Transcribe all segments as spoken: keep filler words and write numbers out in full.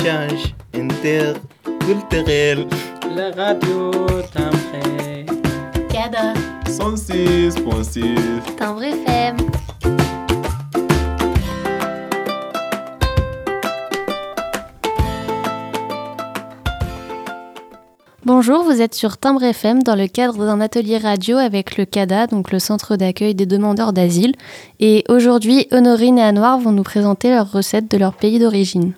Échange interculturel. La radio Timbré. Cada. cent six virgule six. Timbré F M. Bonjour, vous êtes sur Timbré F M dans le cadre d'un atelier radio avec le CADA, donc le Centre d'accueil des demandeurs d'asile. Et aujourd'hui, Honorine et Anouar vont nous présenter leurs recettes de leur pays d'origine.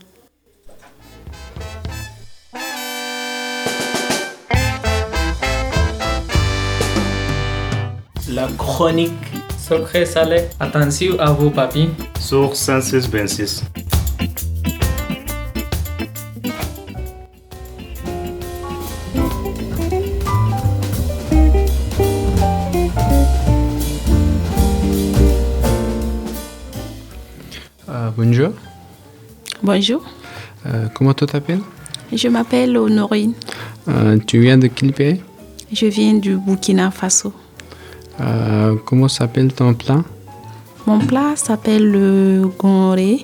La chronique sucré salé. Attention à vos papilles. Sur cent six virgule six. Euh, bonjour. Bonjour. Euh, comment tu t'appelles? Je m'appelle Honorine. Euh, tu viens de quel pays? Je viens du Burkina Faso. Euh, comment s'appelle ton plat? Mon plat s'appelle le gonré.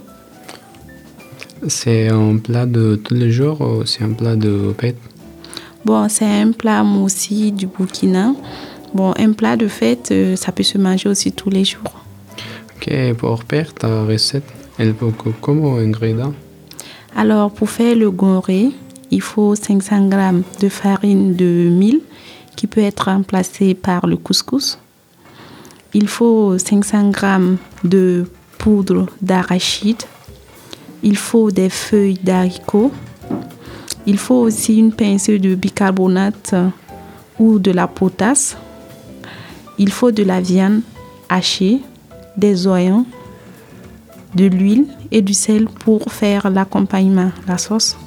C'est un plat de tous les jours ou c'est un plat de fête? Bon, c'est un plat aussi du Burkina. Bon, un plat de fête, ça peut se manger aussi tous les jours. Ok, pour faire ta recette, elle faut que comme ingrédient? Alors, pour faire le gonré, il faut cinq cents grammes de farine de mil qui peut être remplacée par le couscous. Il faut cinq cents grammes de poudre d'arachide. Il faut des feuilles d'haricots. Il faut aussi une pincée de bicarbonate ou de la potasse. Il faut de la viande hachée, des oignons, de l'huile et du sel pour faire l'accompagnement, la sauce.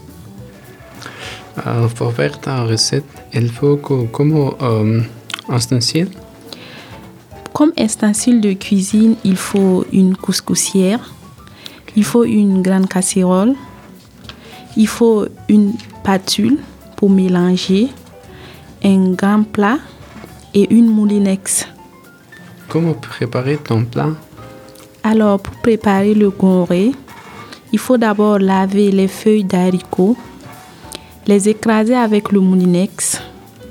Euh, pour faire ta recette, il faut que comme euh, ustensile? Comme ustensile de cuisine, il faut une couscoussière, il faut une grande casserole, il faut une spatule pour mélanger, un grand plat et une moulinex. Comment préparer ton plat? Alors, pour préparer le gonré, il faut d'abord laver les feuilles d'haricots, les écraser avec le moulinex.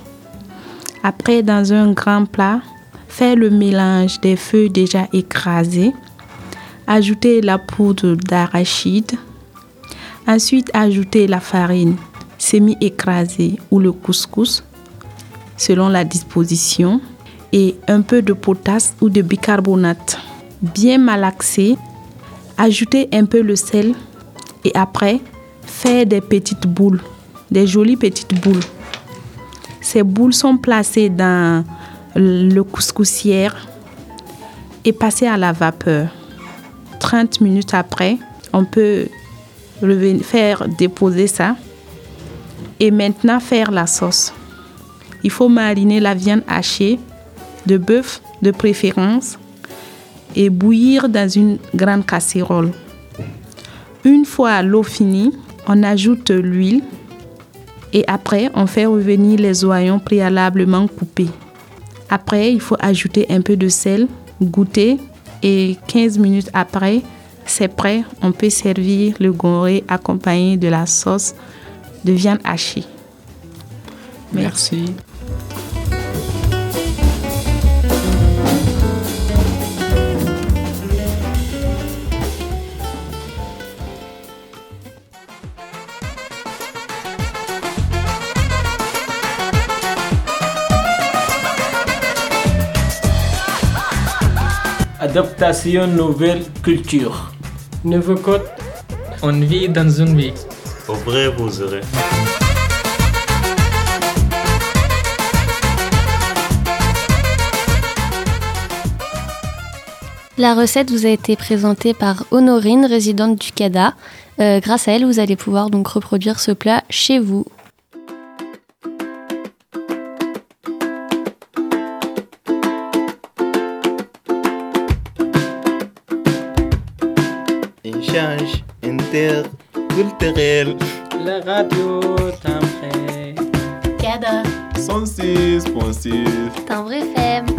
Après, dans un grand plat, faire le mélange des feuilles déjà écrasées. Ajouter la poudre d'arachide. Ensuite, ajouter la farine semi-écrasée ou le couscous, selon la disposition. Et un peu de potasse ou de bicarbonate. Bien malaxer. Ajouter un peu le sel. Et après, faire des petites boules. Des jolies petites boules. Ces boules sont placées dans le couscoussière et passer à la vapeur. trente minutes après, on peut revenir, faire déposer ça et maintenant faire la sauce. Il faut mariner la viande hachée de bœuf de préférence et bouillir dans une grande casserole. Une fois l'eau finie, on ajoute l'huile et après on fait revenir les oignons préalablement coupés. Après, il faut ajouter un peu de sel, goûter et quinze minutes après, c'est prêt. On peut servir le gonré accompagné de la sauce de viande hachée. Merci. Merci. Adaptation nouvelle culture. Nouveau code. On vit dans une vie. Au vrai, vous aurez. La recette vous a été présentée par Honorine, résidente du CADA. Euh, grâce à elle, vous allez pouvoir donc reproduire ce plat chez vous. Échange interculturel. La radio Timbré. Cada. cent six virgule six. Timbré F M.